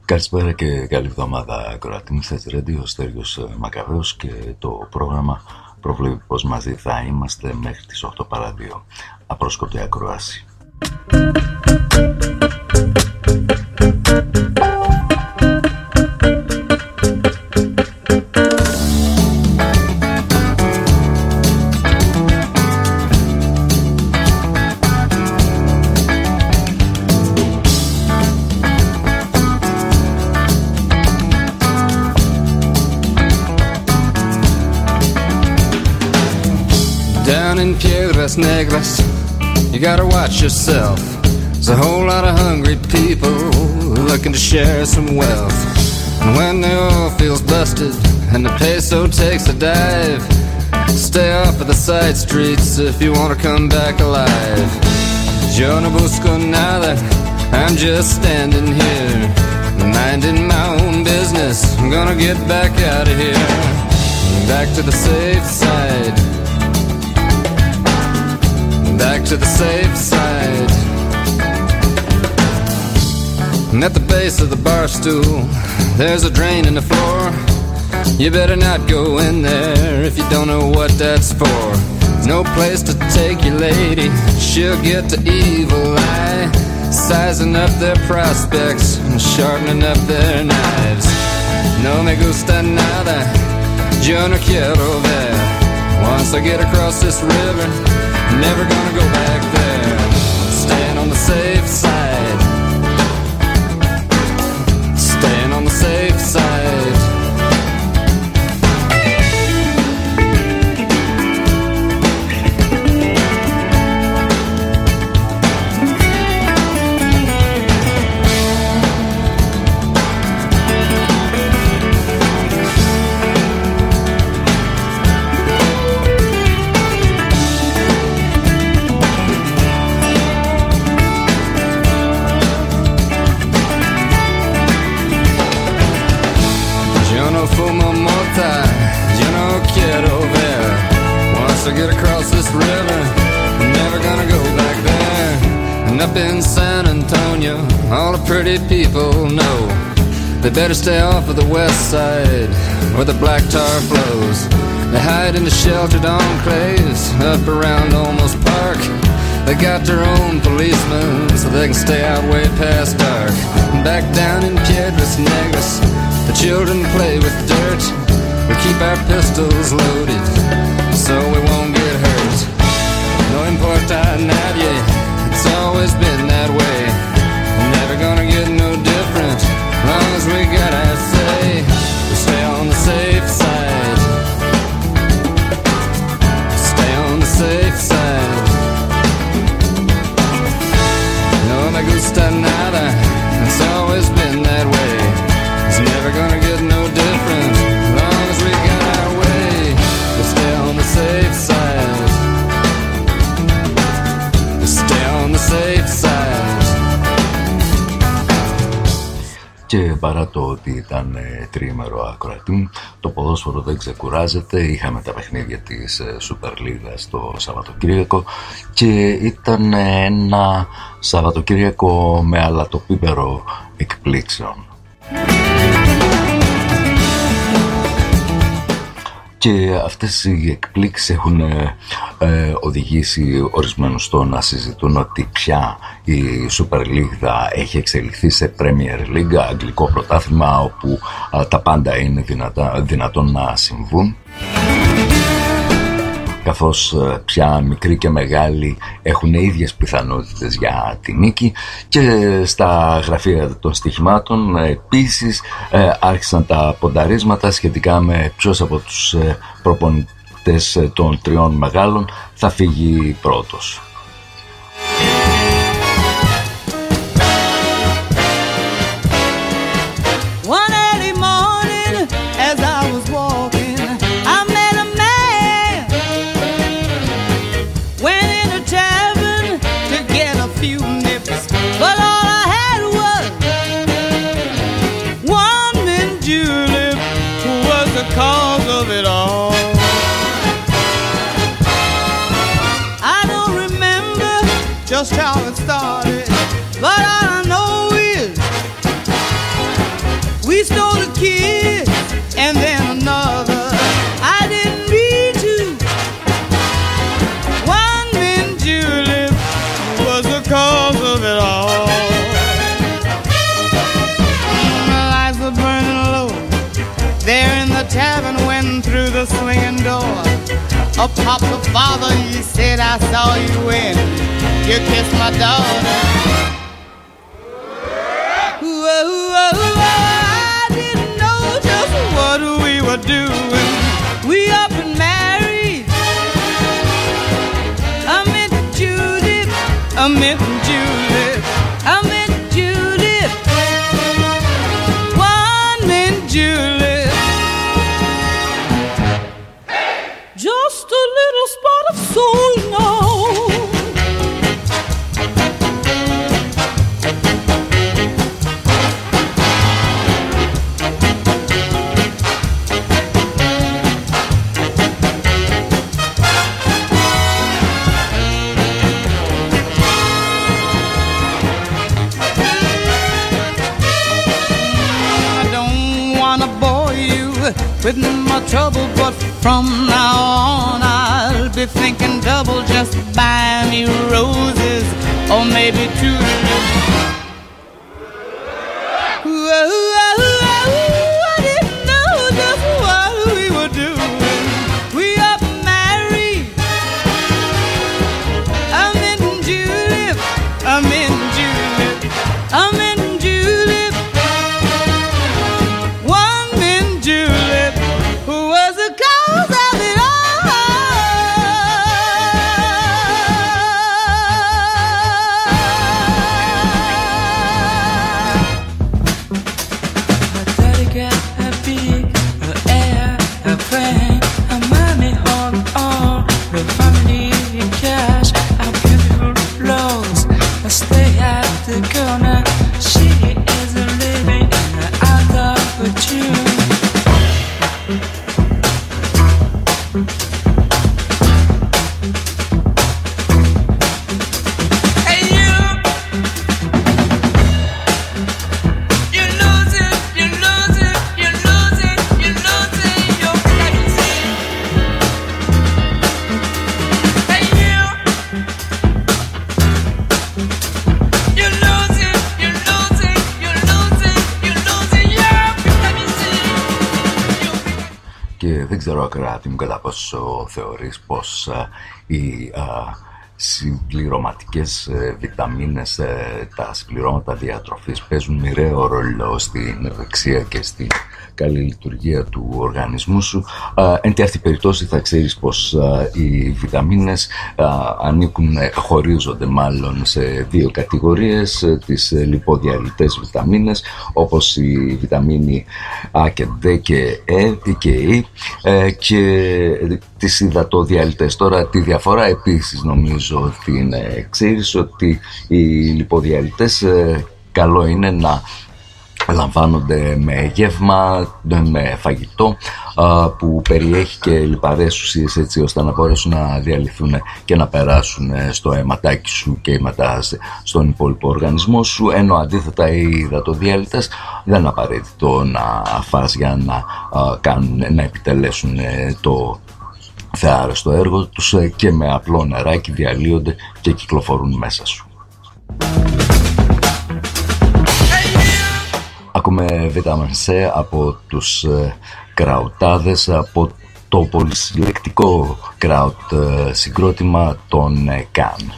Καλησπέρα και καλή εβδομάδα, ακροατή μου. Θες Radio, Στέργιος Μακαβαίος, και το πρόγραμμα προβλέπει πως μαζί θα είμαστε μέχρι τις 8 παρά 2. Απρόσκοπτη ακροάση. In Piedras Negras, you gotta watch yourself. There's a whole lot of hungry people looking to share some wealth. And when the oil feels busted and the peso takes a dive, stay off of the side streets if you want to come back alive. Yo no busco nada, I'm just standing here, minding my own business. I'm gonna get back out of here, back to the safe side. Back to the safe side. And at the base of the bar stool, there's a drain in the floor. You better not go in there if you don't know what that's for. There's no place to take your lady, she'll get the evil eye, sizing up their prospects and sharpening up their knives. No me gusta nada, yo no quiero ver. Once I get across this river, never gonna go back there. Staying on the safe side. Staying on the safe side. To get across this river, I'm never gonna go back there. And up in San Antonio, all the pretty people know they better stay off of the west side where the black tar flows. They hide in the sheltered enclaves up around Olmos Park. They got their own policemen so they can stay out way past dark. And back down in Piedras Negras, the children play with dirt. We keep our pistols loaded so we won't get hurt. No importa nadie, it's always been that way. Never gonna get no different, long as we got our say. We stay on the safe side. Stay on the safe side. No me gusta nada, it's always been that way. It's never gonna get no different, long as we got our way. We stay on the safe side. Stay on the safe side. Και παρά το ότι ήταν τριήμερο ακροατή, το ποδόσφαιρο δεν ξεκουράζεται. Είχαμε τα παιχνίδια της Super League το Σαββατοκύριακο και ήταν ένα Σαββατοκύριακο με αλατοπίπερο εκπλήξεων. Και αυτές οι εκπλήξεις έχουν οδηγήσει ορισμένους στο να συζητούν ότι πια η Super League έχει εξελιχθεί σε Premier League, αγγλικό πρωτάθλημα, όπου τα πάντα είναι δυνατόν να συμβούν, καθώς πια μικροί και μεγάλοι έχουν ίδιες πιθανότητες για τη νίκη. Και στα γραφεία των στοιχημάτων επίσης άρχισαν τα πονταρίσματα σχετικά με ποιος από τους προπονητές των τριών μεγάλων θα φύγει πρώτος. Cause of it all, I don't remember just how it started, but all I know is it all. The lights were burning low there in the tavern when through the swinging door a Papa Father, he said, I saw you when you kissed my daughter. I didn't know just what we were doing. We up and married. I met Judith. I met Judith. I met Judith. One meant Judith. Just a little spot of soul now. With my trouble, but from now on I'll be thinking double. Just buy me roses or maybe tulips. I didn't know just what we were doing. We are married. I'm in Julep. I'm in Julep. I'm in Julep. One in Julep. Who was the cause of it all? My daddy got a big air, a plane, a money hung on the family cash, a beautiful clothes. I stay at the corner. She is a living out of a tune. Και δεν ξέρω ακράτη μου κατά πόσο θεωρείς πως οι συμπληρωματικές βιταμίνες, τα συμπληρώματα διατροφής παίζουν μοιραίο ρόλο στην ευεξία και στην καλή λειτουργία του οργανισμού σου. Εν τη αυτή περιπτώσει θα ξέρεις πως οι βιταμίνες χωρίζονται μάλλον σε δύο κατηγορίες, τις λιποδιαλυτές βιταμίνες όπως η βιταμίνη Α και Δ και Ε και Ι, και τις υδατοδιαλυτές. Τώρα τη διαφορά επίσης νομίζω την ξέρεις, ότι οι λιποδιαλυτές καλό είναι να λαμβάνονται με γεύμα, με φαγητό που περιέχει και λιπαρές ουσίες, έτσι ώστε να μπορέσουν να διαλυθούν και να περάσουν στο αιματάκι σου και μετά στον υπόλοιπο οργανισμό σου, ενώ αντίθετα οι υδατοδιαλυτές δεν είναι απαραίτητο να φας για να επιτελέσουν το θεάρεστο έργο τους, και με απλό νεράκι διαλύονται και κυκλοφορούν μέσα σου. Ακούμε βιτάμιν C από τους Κραουτάδες, από το πολυσυλλεκτικό Κραουτ συγκρότημα των Καν.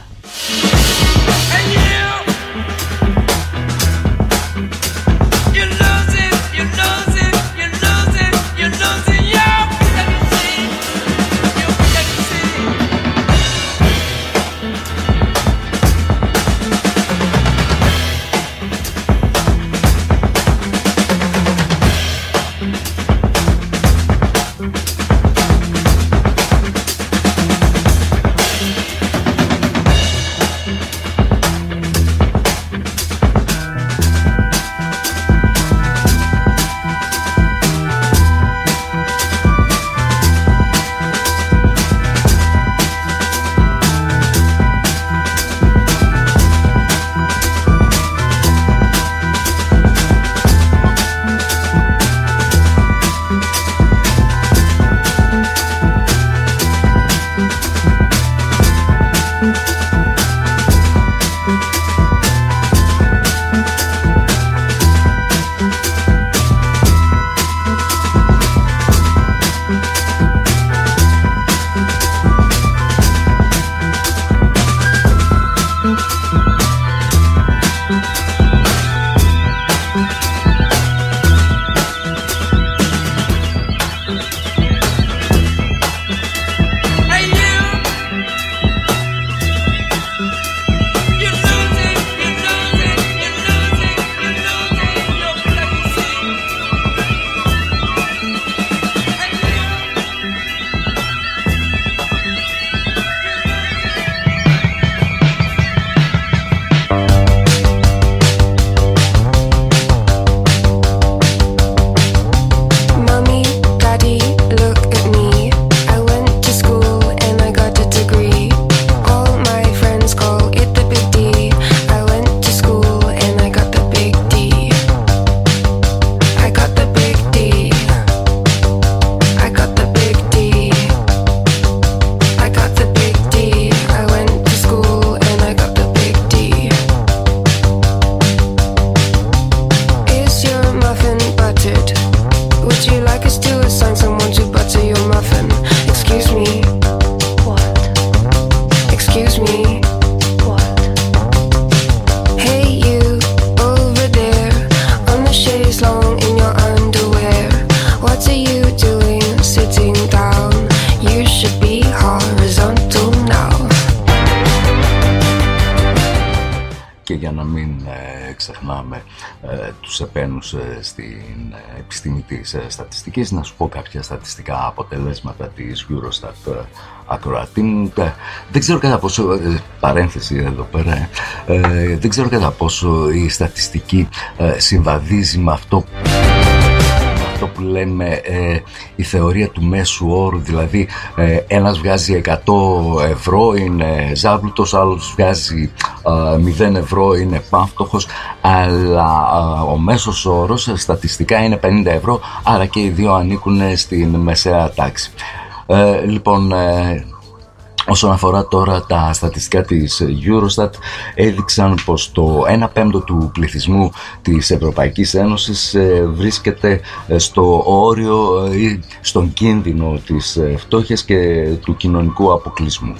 για να μην ξεχνάμε τους επένους στην επιστήμη της στατιστικής, να σου πω κάποια στατιστικά αποτελέσματα της Eurostat ακροατή. Δεν ξέρω κατά πόσο, παρένθεση εδώ πέρα, δεν ξέρω κατά πόσο η στατιστική συμβαδίζει με αυτό που λέμε η θεωρία του μέσου όρου, δηλαδή ένας βγάζει 100 ευρώ, είναι ζάβλουτος, άλλος βγάζει 0 ευρώ, είναι πανφτωχος, αλλά ο μέσος όρος στατιστικά είναι 50 ευρώ, άρα και οι δύο ανήκουν στην μεσαία τάξη. Λοιπόν, όσον αφορά τώρα τα στατιστικά της Eurostat, έδειξαν πως το 1/5 του πληθυσμού της Ευρωπαϊκής Ένωσης βρίσκεται στο όριο ή στον κίνδυνο της φτώχειας και του κοινωνικού αποκλεισμού.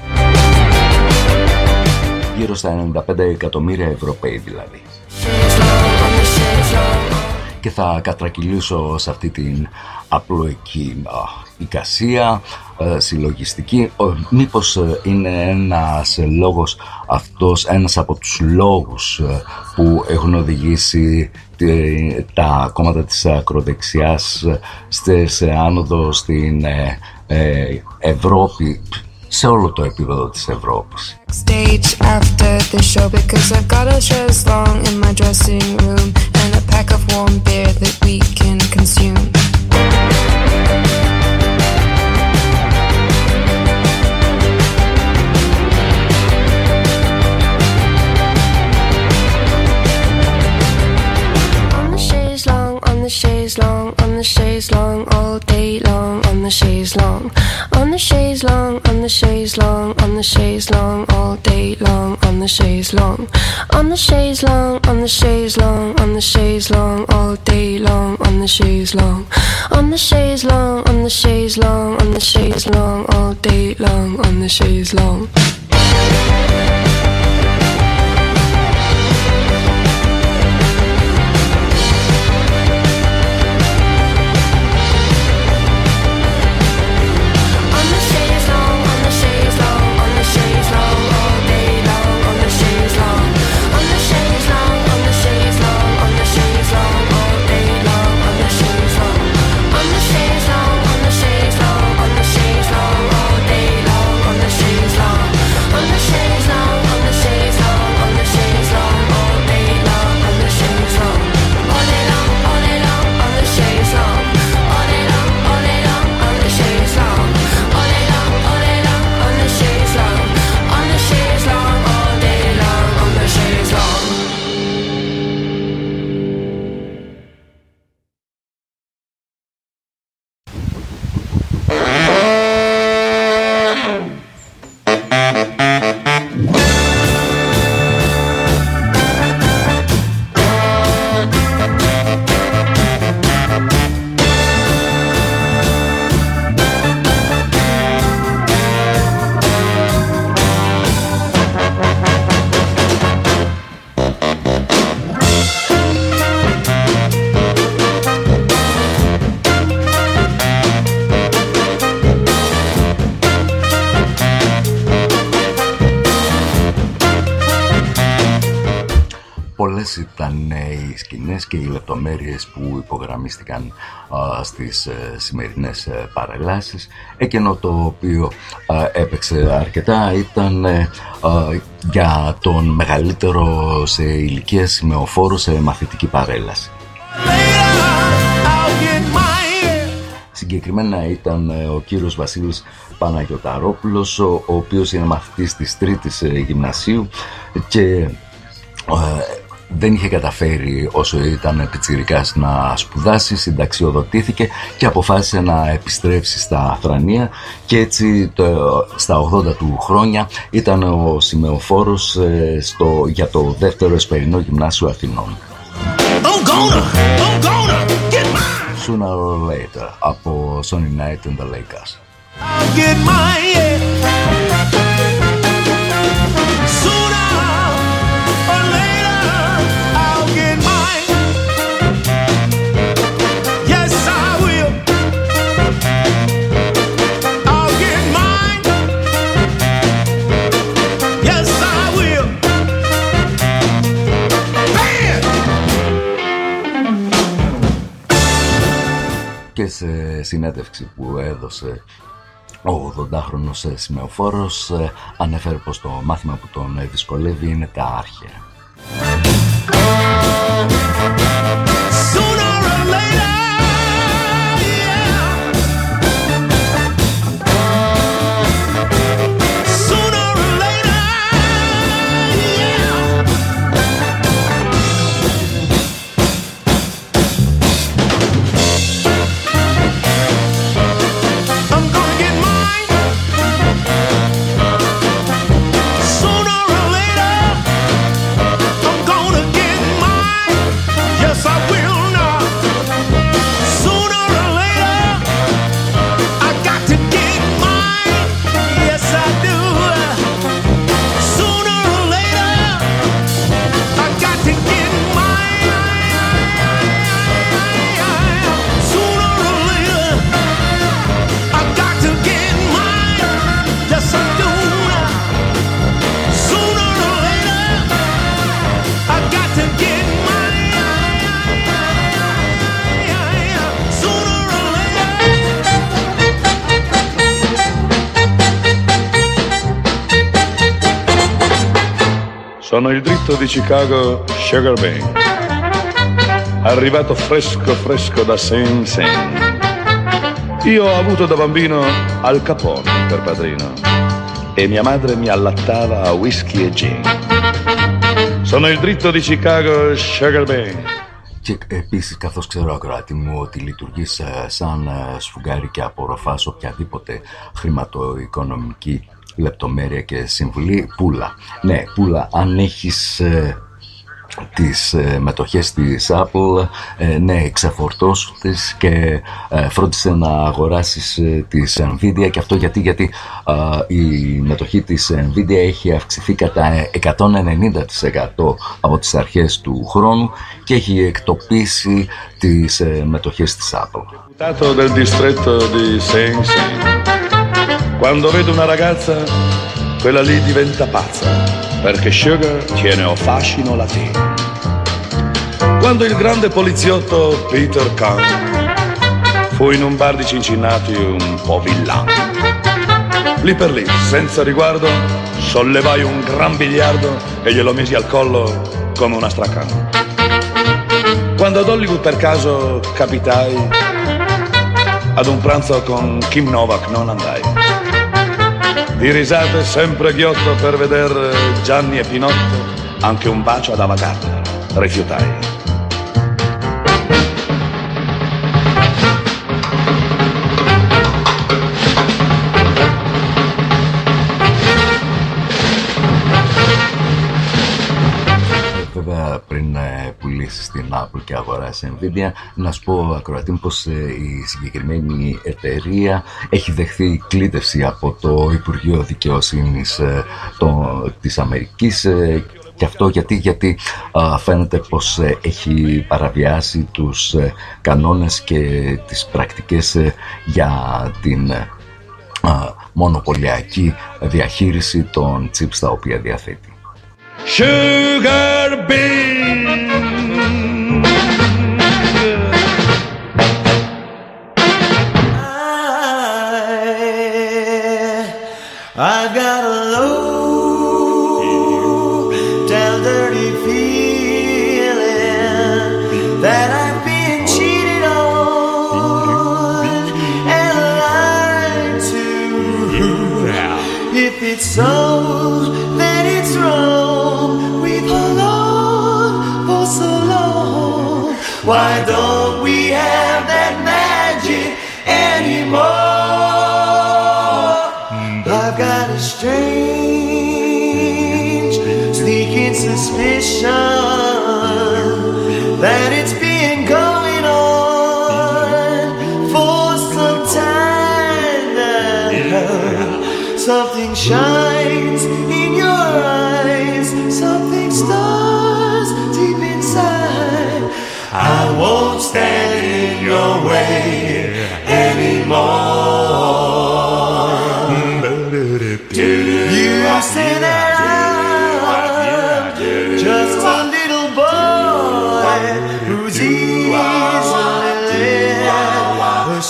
Γύρω στα 95 εκατομμύρια Ευρωπαίοι δηλαδή. Και θα κατρακυλήσω σε αυτή την απλοϊκή εικασία συλλογιστική. Μήπως είναι ένας λόγος αυτός, ένας από τους λόγους που έχουν οδηγήσει τα κόμματα της ακροδεξιάς σε άνοδο στην Ευρώπη, σε όλο το επίπεδο της Ευρώπης. Stage after the show because I've got a chaise long in my dressing room and a pack of warm beer that we can consume. On the chaise long, on the chaise long, on the chaise long, all day long, on the chaise long. On the chaise long, on the chaise long, on the chaise long, all day long, on the chaise long. On the chaise long, on the chaise long, on the chaise long, all day long, on the chaise long. On the chaise long, on the chaise long, on the chaise long, all day long, on the chaise long. Πολλές ήταν οι σκηνές και οι λεπτομέρειες που υπογραμμίστηκαν στις σημερινές παρελάσεις. Εκείνο το οποίο έπαιξε αρκετά ήταν για τον μεγαλύτερο σε ηλικία σημεοφόρο σε μαθητική παρέλαση. Συγκεκριμένα ήταν ο κύριος Βασίλης Παναγιωταρόπουλος, ο οποίος είναι μαθητής της 3ης γυμνασίου και δεν είχε καταφέρει όσο ήταν πιτσιρικάς να σπουδάσει, συνταξιοδοτήθηκε και αποφάσισε να επιστρέψει στα Θρανία και έτσι στα 80 του χρόνια ήταν ο σημεοφόρος για το δεύτερο εσπερινό γυμνάσιο Αθηνών. Sooner or later από Sonny Knight and the Lakers. I'll get mine. και σε συνέντευξη που έδωσε ο 80χρονος σημεοφόρος ανέφερε πως το μάθημα που τον δυσκολεύει είναι τα άρχαια. Sono il dritto di Chicago Sugar Bean, arrivato fresco fresco da Sing Sing. Io ho avuto da bambino Al Capone per padrino e mia madre mi allattava a whisky e gin. Sono il dritto di Chicago Sugar Bean. Και επίσης, καθώς ξέρω ακροατή μου ότι λειτουργείς σαν σφουγγάρι και απορροφάς οποιαδήποτε χρηματοοικονομική λεπτομέρεια και συμβουλή, πούλα. Ναι, πούλα, αν έχεις τις μετοχές της Apple, ναι, ξεφορτώσου τις και φρόντισε να αγοράσεις της Nvidia. Και αυτό γιατί η μετοχή της Nvidia έχει αυξηθεί κατά 190% από τις αρχές του χρόνου και έχει εκτοπίσει τις μετοχές της Apple. Del distretto di Sing Sing. Quando vedo una ragazza, quella lì diventa pazza, perché Sugar tiene o fascino latino. Quando il grande poliziotto Peter Kahn fu in un bar di Cincinnati un po' villano, lì per lì, senza riguardo, sollevai un gran biliardo e glielo misi al collo come una stracan. Quando ad Hollywood per caso capitai, ad un pranzo con Kim Novak non andai. Di risate sempre ghiotto per veder Gianni e Pinotto, anche un bacio ad Ava Gardner rifiutai. Βέβαια, πριν πουλήσεις την Apple και αγοράσεις Nvidia, να σου πω ακροατή πως η συγκεκριμένη εταιρεία έχει δεχθεί κλήτευση από το Υπουργείο Δικαιοσύνης της Αμερικής. Και αυτό γιατί φαίνεται πως έχει παραβιάσει τους κανόνες και τις πρακτικές για την μονοπωλιακή διαχείριση των chips τα οποία διαθέτει. Sugar bean. I got a low down dirty feeling that I've been cheated on and lied to. If it's so, then it's wrong. We've hung on for so long. Why don't we have that magic anymore? I've got a strange, sneaking suspicion that it's been going on for some time now. Something shines in your eyes, something stars deep inside. I won't stand in your way anymore. You say that I'm just a little boy who's easily led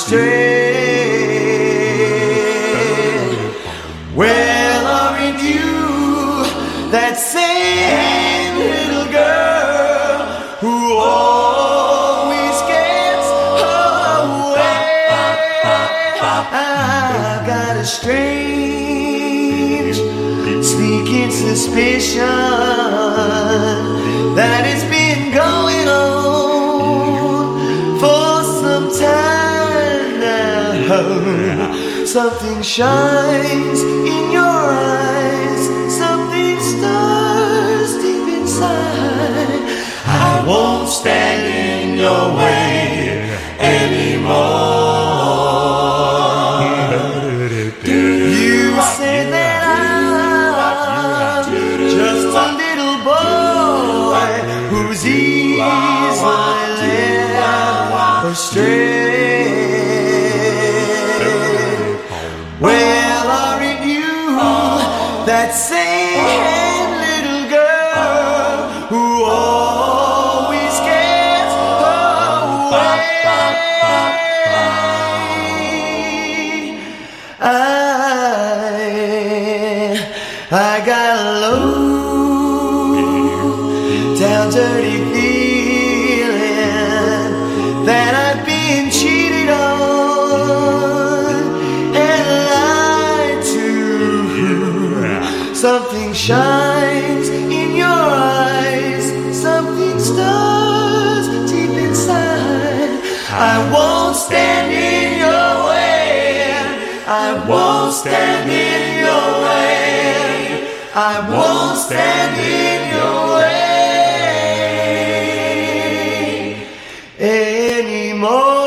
strange, sneaking suspicion that it's been going on for some time now. Something shines in your eyes, something stirs deep inside. I won't stand in your way anymore. You say that I'm just a little boy who's easily led astray. Well, aren't you that same little girl who always gets away? I got a low down dirty feeling that I've been cheated on and lied to. Something shines in your eyes, something stirs deep inside. I won't stand in your way, I won't stand in your way, I won't stand in your way anymore.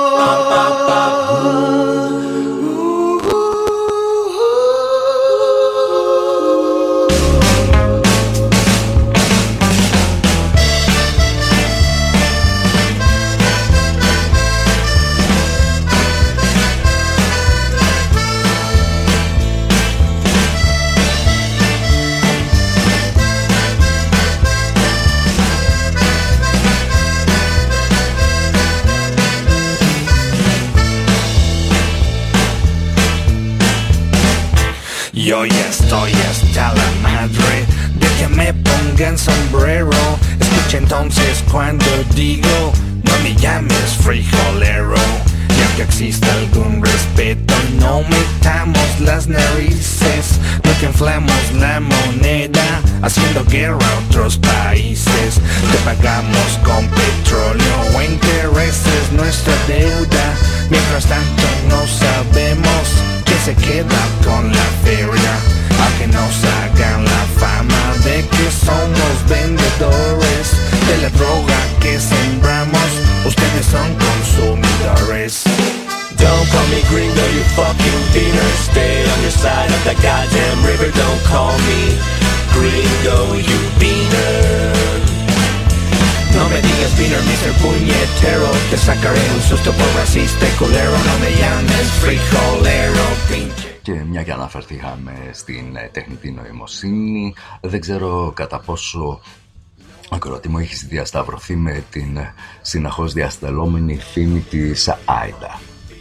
Yo ya estoy hasta la madre de que me pongan sombrero. Escucha entonces cuando digo, no me llames frijolero. Ya que exista algún respeto, no metamos las narices. No que inflamos la moneda, haciendo guerra a otros países. Te pagamos con petróleo o intereses nuestra deuda. Mientras tanto no sabemos que se queda con la feria, a que nos hagan la fama de que somos vendedores de la droga que sembramos. Ustedes son consumidores. Don't call me gringo, you fucking beaner. Stay on your side of the goddamn river. Don't call me gringo, you beaner. No me digas beaner, Mr. Puñetero. Te sacaré un susto por racista y culero. No me llames frijolero, pinche. Και μια και αναφερθήκαμε στην τεχνητή νοημοσύνη, δεν ξέρω κατά πόσο ακροατή μου έχεις διασταυρωθεί με την συνεχώς διαστελόμενη φήμη της Άιντα.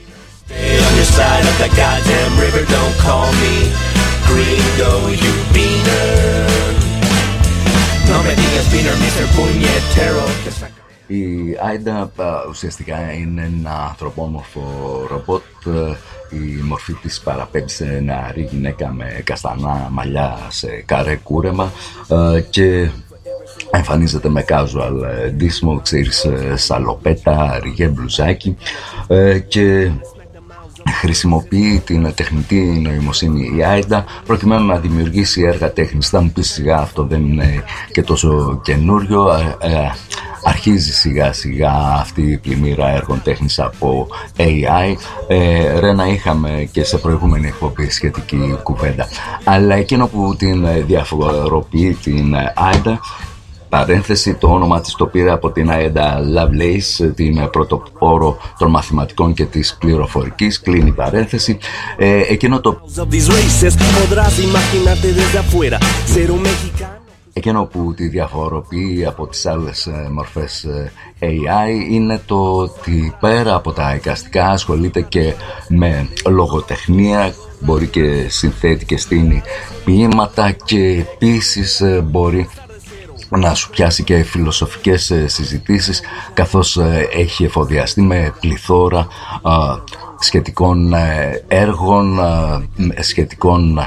Η Άιντα ουσιαστικά είναι ένα ανθρωπόμορφο ρομπότ. Η μορφή της παραπέμπει σε νεαρή γυναίκα με καστανά μαλλιά σε καρέ κούρεμα και εμφανίζεται με casual ντύσιμο, ξέρεις, σαλοπέτα, ριγέ, μπλουζάκι και χρησιμοποιεί την τεχνητή νοημοσύνη η Άιντα προκειμένου να δημιουργήσει έργα τέχνης. Θα μου πεις σιγά αυτό δεν είναι και τόσο καινούριο, αρχίζει σιγά σιγά αυτή η πλημμύρα έργων τέχνης από AI. Ρένα, είχαμε και σε προηγούμενη εκπομπή σχετική κουβέντα, αλλά εκείνο που την διαφοροποιεί την Άιντα, παρένθεση, το όνομα της το πήρε από την Ada Lovelace, την πρωτοπόρο των μαθηματικών και της πληροφορικής, κλείνει παρένθεση. Εκείνο που τη διαφοροποιεί από τις άλλες μορφές AI είναι το ότι πέρα από τα εικαστικά ασχολείται και με λογοτεχνία, μπορεί και συνθέτει και στείνει ποίηματα και επίσης μπορεί να σου πιάσει και φιλοσοφικές συζητήσεις, καθώς έχει εφοδιαστεί με πληθώρα σχετικών έργων, σχετικών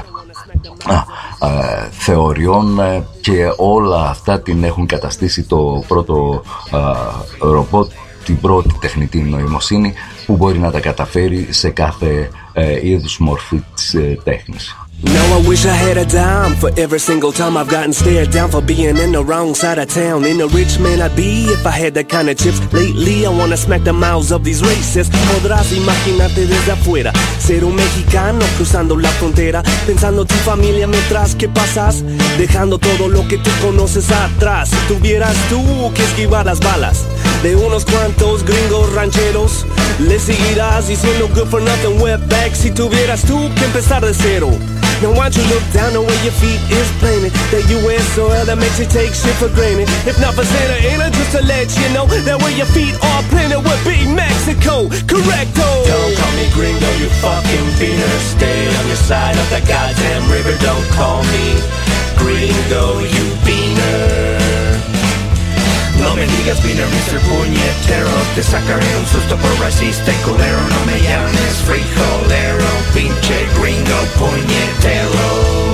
θεωριών, και όλα αυτά την έχουν καταστήσει το πρώτο ρομπότ, την πρώτη τεχνητή νοημοσύνη που μπορεί να τα καταφέρει σε κάθε είδους μορφή της τέχνης. Now I wish I had a dime for every single time I've gotten stared down for being in the wrong side of town. In a rich man I'd be if I had that kind of chips. Lately I wanna smack the mouths of these racists. Podrás imaginarte desde afuera ser un mexicano cruzando la frontera, pensando tu familia mientras que pasas, dejando todo lo que tú conoces atrás. Si tuvieras tú que esquivar las balas de unos cuantos gringos rancheros, le seguirás diciendo good for nothing wetback. Si tuvieras tú que empezar de cero, now why don't you look down the way your feet is planted? That U.S. soil that makes you take shit for granted. If not for Santa Ana, just to let you know that where your feet are planted would be Mexico. Correcto. Don't call me gringo, you fucking beaner. Stay on your side of that goddamn river. Don't call me gringo, you beaner. No me digas beaner, Mr. Puñetero. Te sacaré un susto por racista y culero. No me llames frijolero, pinche gringo puñetero.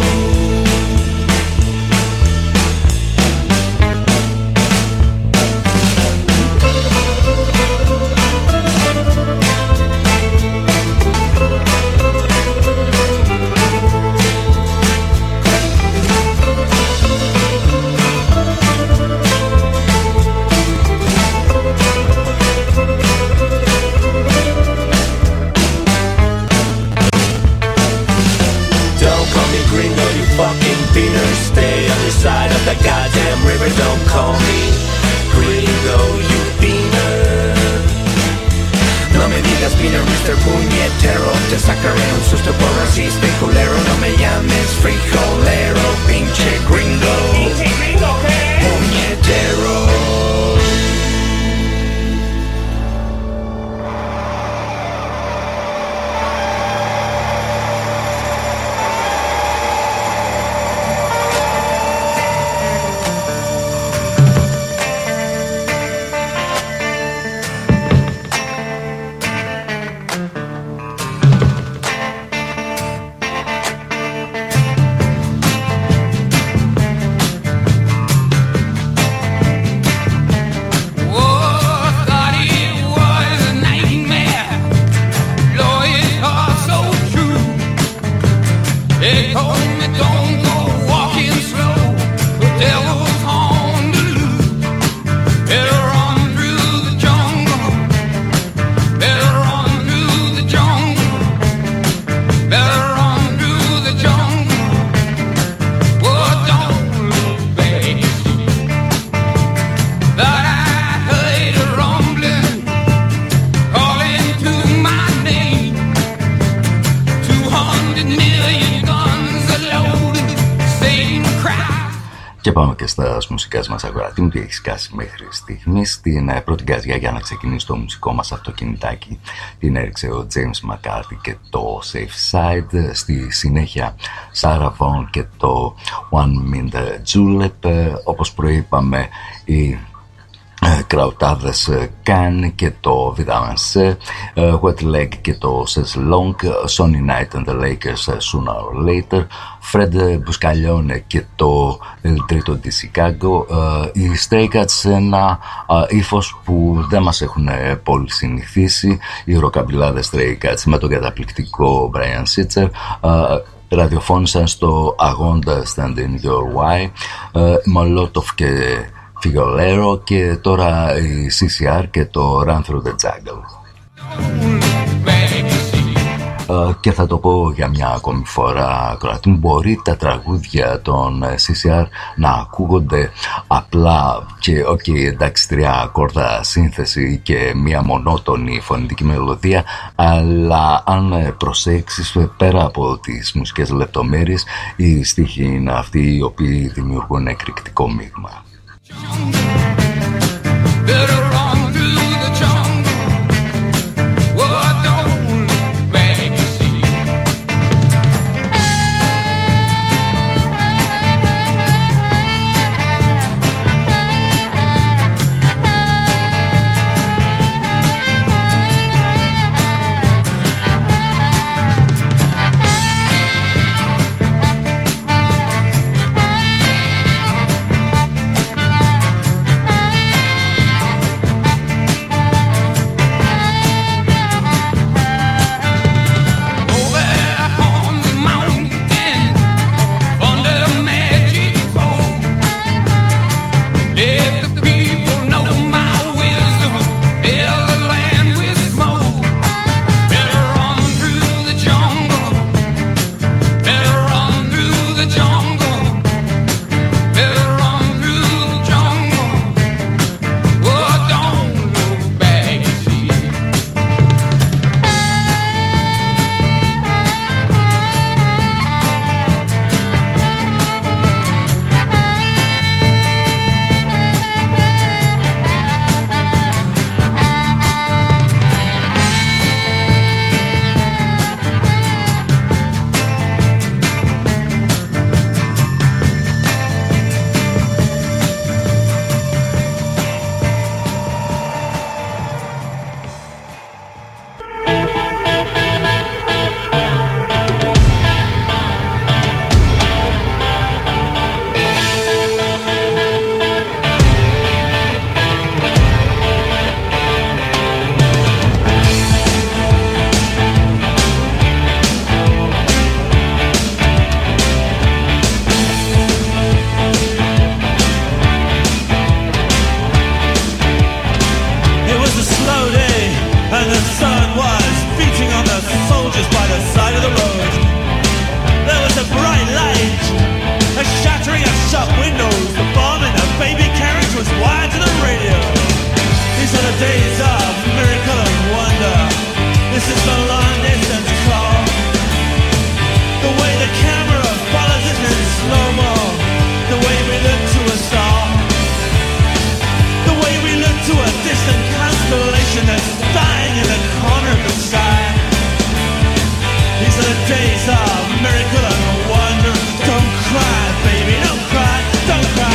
Side of the goddamn river, don't call me gringo, you beaner. No me digas beaner, Mr. Puñetero. Te sacaré un susto por racista y culero. No me llames frijolero, pinche gringo. ¿Pinche gringo qué? Puñetero. Και πάμε και στα μουσικά μας αγορά. Τι έχει σκάσει μέχρι στιγμής? Την πρώτη γκαζιά για να ξεκινήσει το μουσικό μας αυτοκινητάκι την έριξε ο James McCarthy και το Safe Side. Στη συνέχεια Sarah Vaughan και το One Mint Julep. Όπως προείπαμε, οι Κραουτάδες Can και το Vidamance, Wet Leg και το Says Long, Sonny Knight and the Lakers Sooner or Later, Fred Buscaglione και το τρίτο τη Chicago. Οι Stray Cats σε ένα ύφος που δεν μας έχουν πολύ συνηθίσει, οι ροκαμπιλάδες Stray Cats με τον καταπληκτικό Brian Setzer. Ραδιοφώνησαν στο Αγώντα Stand in Your Way, Molotov και Figolero, και τώρα η CCR και το Run Through the Jungle. Και θα το πω για μια ακόμη φορά, Κροατή, μπορεί τα τραγούδια των CCR να ακούγονται απλά και εντάξει, 3 ακόρδα σύνθεση και μια μονότονη φωνητική μελωδία, αλλά αν προσέξεις, πέρα από τις μουσικές λεπτομέρειες, οι στίχοι είναι αυτοί οι οποίοι δημιουργούν εκρηκτικό μείγμα. radio. These are the days of miracle and wonder. This is the long distance call. The way the camera follows us in slow-mo. The way we look to a star. The way we look to a distant constellation that's dying in the corner of the sky. These are the days of miracle and wonder. Don't cry, baby, don't cry, don't cry.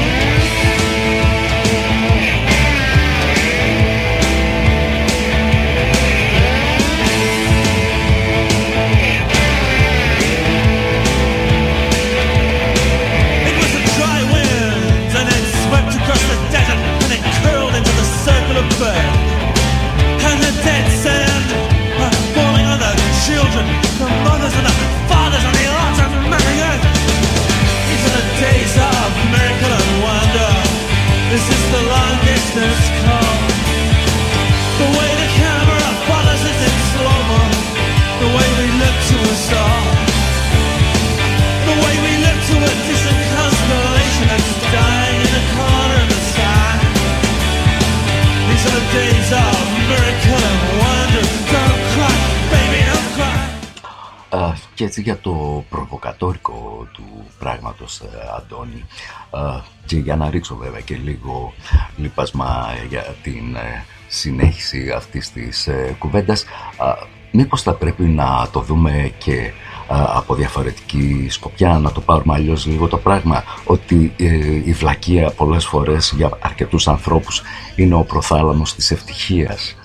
And the dead sand falling on the children, the mothers and the fathers on the altars of Mary Earth. These are the days of miracle and wonder. This is the long distance call. The way the camera follows us in slow-mo. The way we look to a star. The way we look to a distant constellation that's dying in the corner of the sky. These are the days of miracle and wonder. Don't cry, baby, don't cry. Και έτσι για το προβοκατόρικο του πράγματος, Αντώνη, και για να ρίξω βέβαια και λίγο λιπασμά για την συνέχιση αυτής της κουβέντας, μήπως θα πρέπει να το δούμε και από διαφορετική σκοπιά, να το πάρουμε αλλιώς λίγο το πράγμα, ότι η βλακεία πολλές φορές για αρκετούς ανθρώπους είναι ο προθάλαμος της ευτυχίας.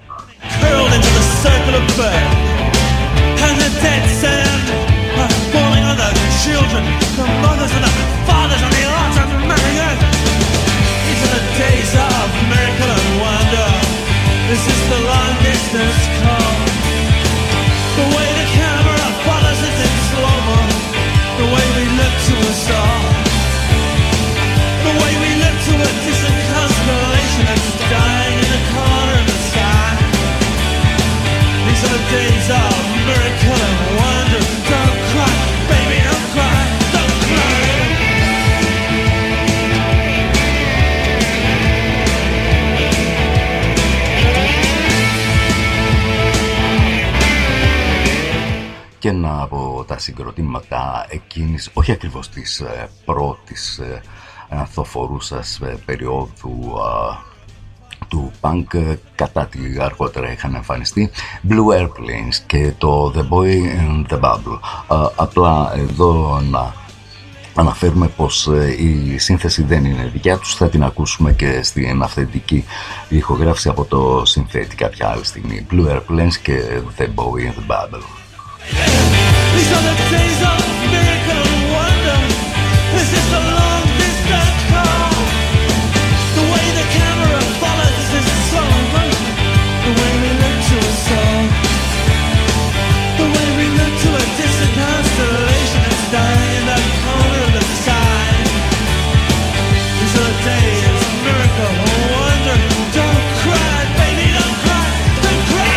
The way the camera follows us in slow-mo. The way we look to a star. The way we look to a distant constellation that's dying in the corner of the sky. These are the days of miracle and wonder. Don't cry, baby, don't cry, don't cry. Και ένα από τα συγκροτήματα εκείνης, όχι ακριβώς της πρώτης ανθοφορούσας περίοδου του punk, κατά τη αργότερα είχαν εμφανιστεί, Blue Airplanes και το The Boy in the Bubble. Απλά εδώ να αναφέρουμε πως η σύνθεση δεν είναι δικιά τους, θα την ακούσουμε και στην αυθεντική ηχογράφηση από το συνθέτη κάποια άλλη στιγμή. Blue Airplanes και The Boy in the Bubble. These are the days of miracle and wonder. This is the long distance call. The way the camera follows this song. The way we look to a song. The way we look to a distant constellation that's dying in that corner of the sky. These are the days of miracle and wonder. Don't cry, baby, don't cry, don't cry.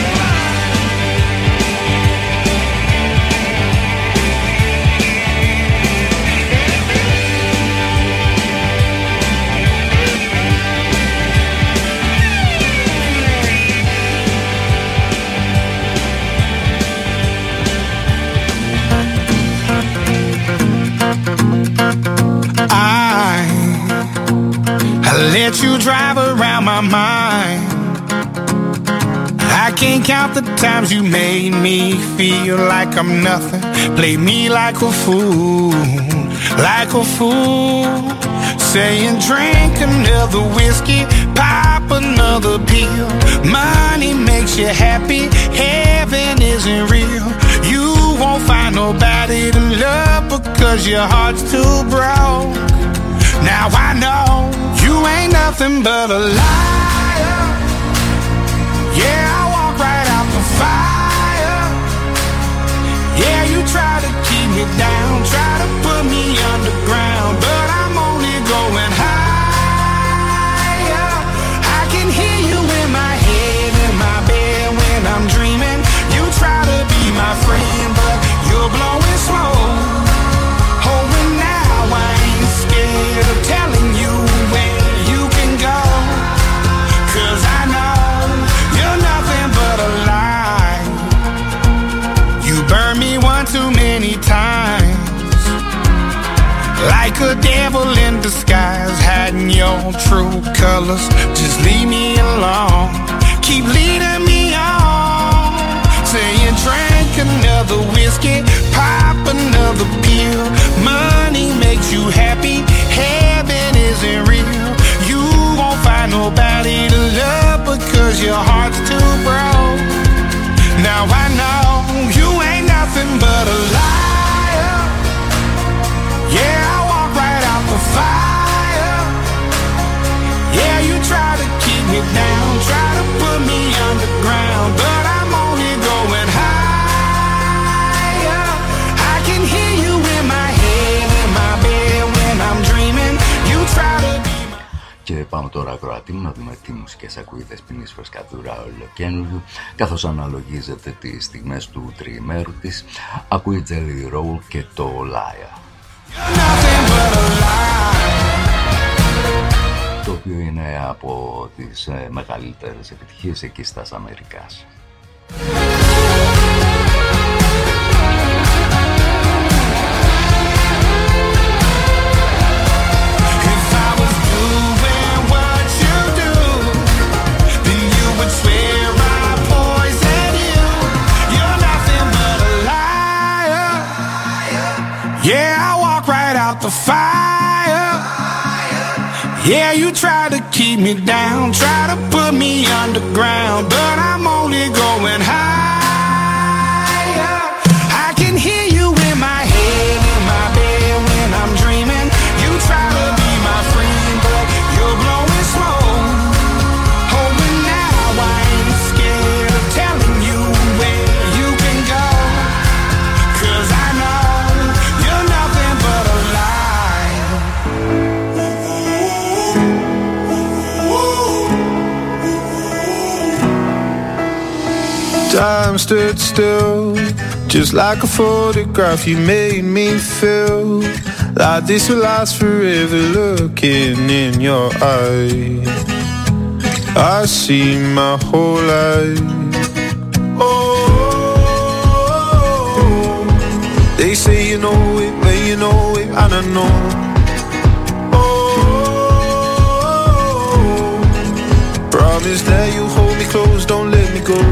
I let you drive around my mind. I can't count the times you made me feel like I'm nothing. Play me like a fool, like a fool. Saying drink another whiskey, pop another pill. Money makes you happy, heaven isn't real. You won't find nobody to love because your heart's too broke. Now I know you ain't nothing but a liar. Yeah, I walk right out the fire. Yeah, you try to keep me down, try to put me underground, but I'm only going higher. I can hear you in my head, in my bed when I'm dreaming. You try to be my friend, but you're blowing smoke. Oh, and now I ain't scared of telling you where you can true colors. Just leave me alone. Keep leading me on. Saying drink another whiskey, pop another pill. Money makes you happy, heaven isn't real. You won't find nobody to love because your heart's too broke. Now I know you ain't nothing but a liar. Yeah, I walk right out the fire. Yeah, you try to keep me down, try to put me underground, but I'm only going higher. I can hear you in my head, in my bed when I'm dreaming. You try to be. Και πάμε τώρα ακροατή να δούμε τι μουσικές ακούει η Δεσποινής Φρεσκατούρα ολοκαίνουργιου, καθώς αναλογίζεται τις στιγμές του τριημέρου της. Ακούει Jelly Roll και το Liar, το οποίο είναι από τις μεγαλύτερες επιτυχίες εκεί στας Αμερικάς. Yeah, I walk right out the fire. Yeah, you try to keep me down, try to put me underground, but I'm only going higher. I can hear you in my head, in my bed when I'm dreaming. You try to be my friend, but you're blowing smoke. Oh, but now I ain't scared of telling you where you can go, 'cause I know time stood still, just like a photograph. You made me feel like this will last forever. Looking in your eyes, I see my whole life. Oh, they say you know it, but you know it, and I know. Oh, promise that you hold me close, don't let me go.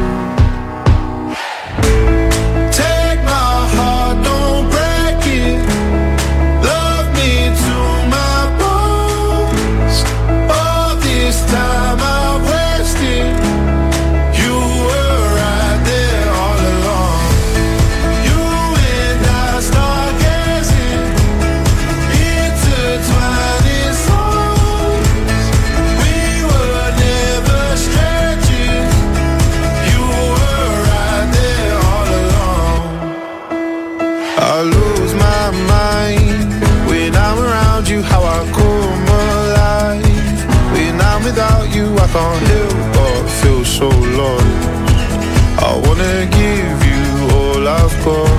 I can't help but feel so lost. I wanna give you all I've got.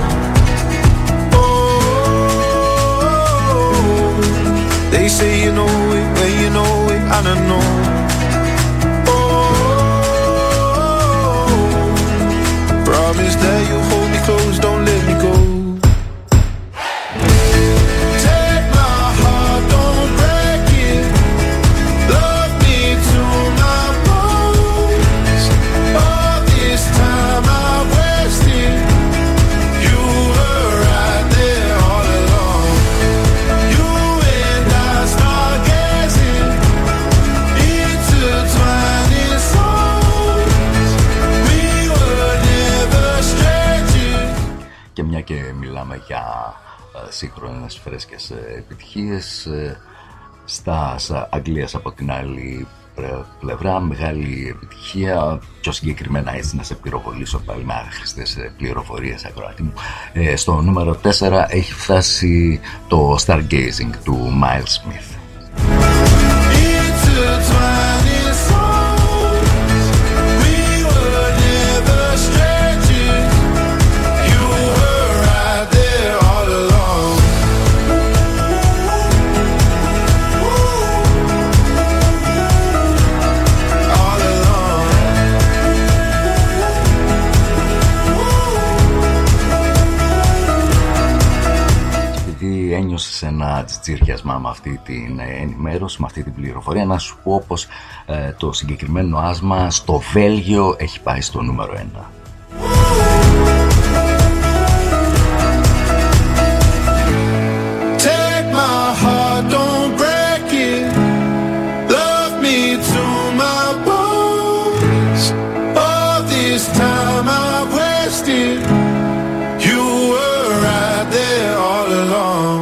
Oh, they say you know it, when you know it, and I know. Oh, promise that you'll hold me close, don't let me go. Και μιλάμε για σύγχρονες φρέσκες επιτυχίες. Στα Αγγλίας από την άλλη πλευρά μεγάλη επιτυχία, πιο συγκεκριμένα έτσι να σε πυροβολήσω πάλι με άχρηστες πληροφορίες ακροατή μου. Στο νούμερο 4 έχει φτάσει το Stargazing του Miles Smith. Ένιωσες ένα τζίρκιασμα με αυτή την ενημέρωση, με αυτή την πληροφορία. Να σου πω πως το συγκεκριμένο άσμα στο Βέλγιο έχει πάει στο νούμερο 1. Take my heart, don't break it. Love me to my bones. All this time I've wasted. You were right there all along.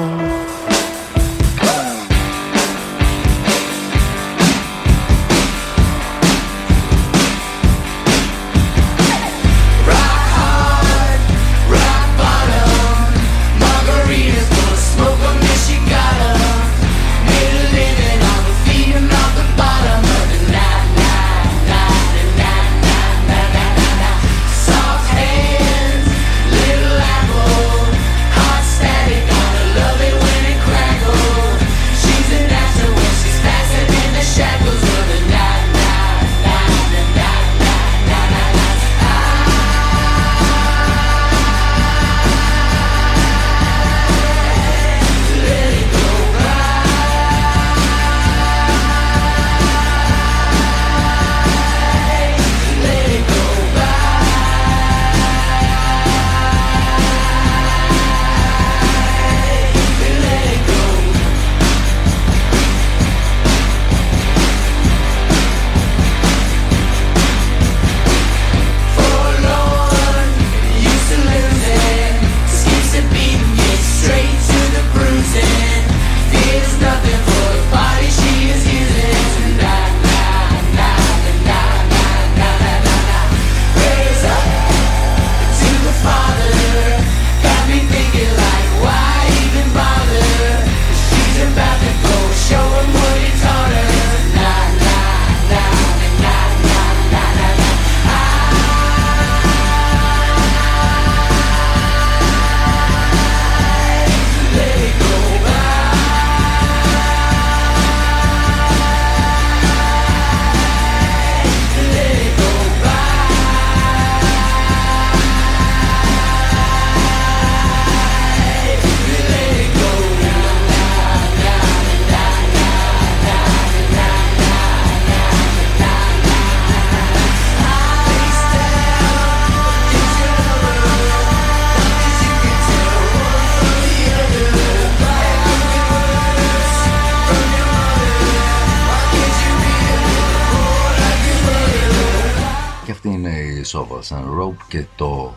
Sovals and Rope και το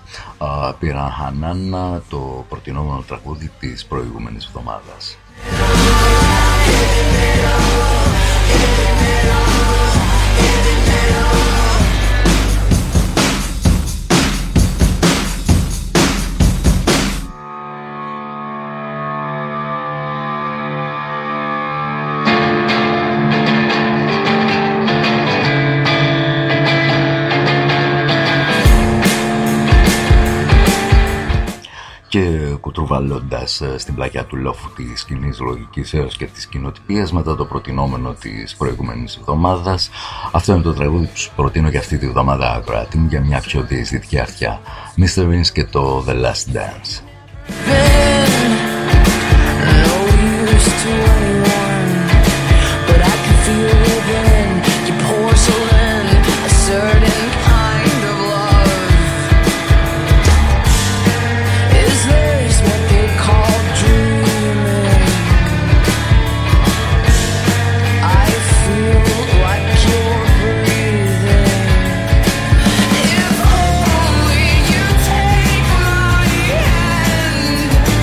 Piranhanana, το προτινόμενο τραγούδι της προηγούμενης εβδομάδας. Και κουτρουβαλώντας στην πλακιά του λόφου της κοινής λογικής έως και της κοινοτυπίας μετά το προτινόμενο της προηγούμενης εβδομάδας, αυτό είναι το τραγούδι που σου προτείνω και αυτή τη εβδομάδα, ακροατή μου, για μια πιο διαισθητική αυτιά. Mr. Vince και το The Last Dance. If only you take my hand.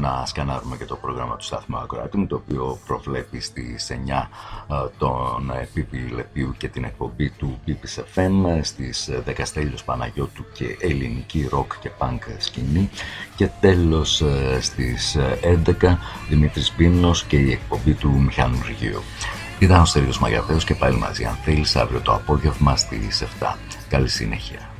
να σκανάρουμε και το πρόγραμμα του σταθμού ακροατή μου, το οποίο προβλέπει στις 9 τον Πίπη Λεπίου και την εκπομπή του Πίπης FM, στις 10 Στέλιος Παναγιώτου και ελληνική ροκ και πανκ σκηνή, και τέλος στις 11 Δημήτρης Πίνος και η εκπομπή του Μιχάλου Ριγίου. Ήταν ο Στέλιος Μαγιαθέος και πάλι μαζί αν θέλεις αύριο το απόγευμα στις 7. Καλή συνέχεια.